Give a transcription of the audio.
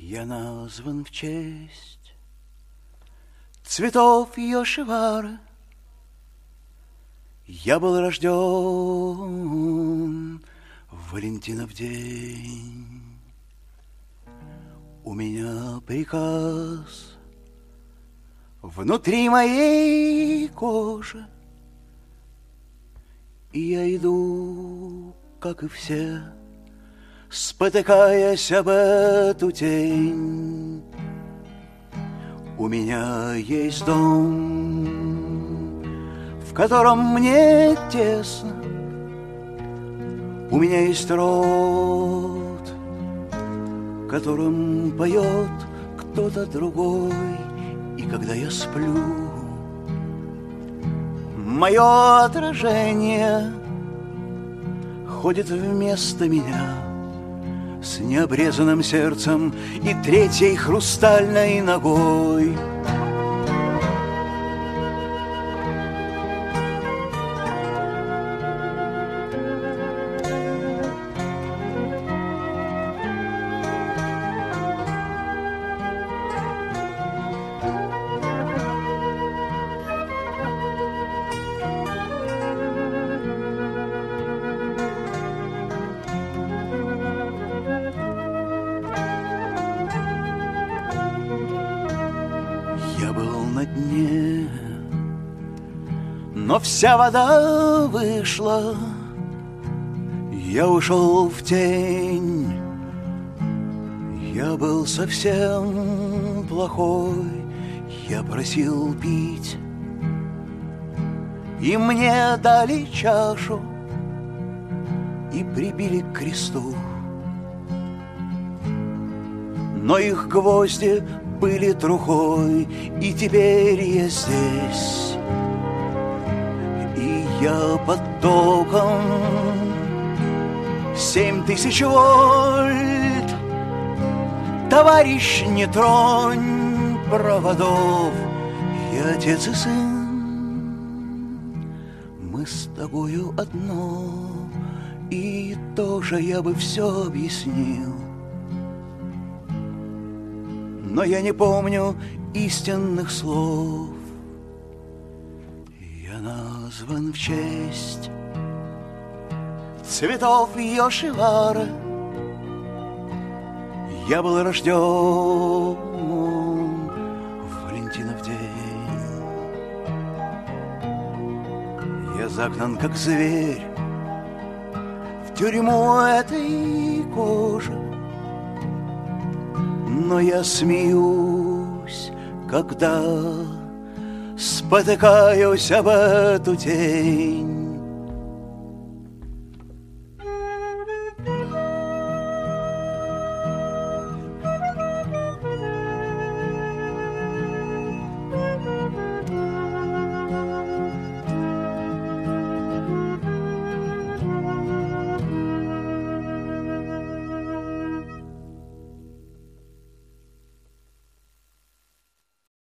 Я назван в честь цветов Йошивары. Я был рожден в Валентинов день. У меня приказ внутри моей кожи, и я иду, как и все, спотыкаясь об эту тень. У меня есть дом, в котором мне тесно. У меня есть рот, которым поет кто-то другой. И когда я сплю, мое отражение ходит вместо меня с необрезанным сердцем и третьей хрустальной ногой. Я был на дне, но вся вода вышла. Я ушел в тень. Я был совсем плохой. Я просил пить, и мне дали чашу и прибили к кресту. Но их гвозди были трухой, и теперь я здесь. И я под током 7000 вольт. Товарищ, не тронь проводов. Я отец и сын, мы с тобою одно. И тоже я бы все объяснил, но я не помню истинных слов. Я назван в честь цветов Йошивары. Я был рожден в Валентинов день. Я загнан, как зверь, в тюрьму этой кожи. Но я смеюсь, когда спотыкаюсь об эту тень.